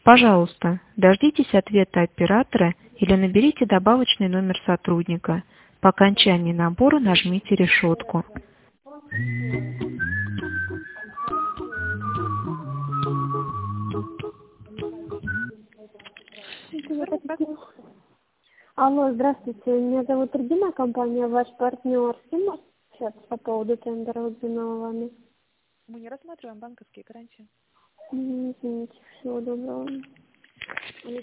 Пожалуйста, дождитесь ответа оператора или наберите добавочный номер сотрудника. По окончании набора нажмите решетку. Алло, здравствуйте, меня зовут Регина, компания «Ваш партнер». С кем можно общаться по поводу тендера, выданного вами? Мы не рассматриваем банковские гарантии. Извините, всего доброго.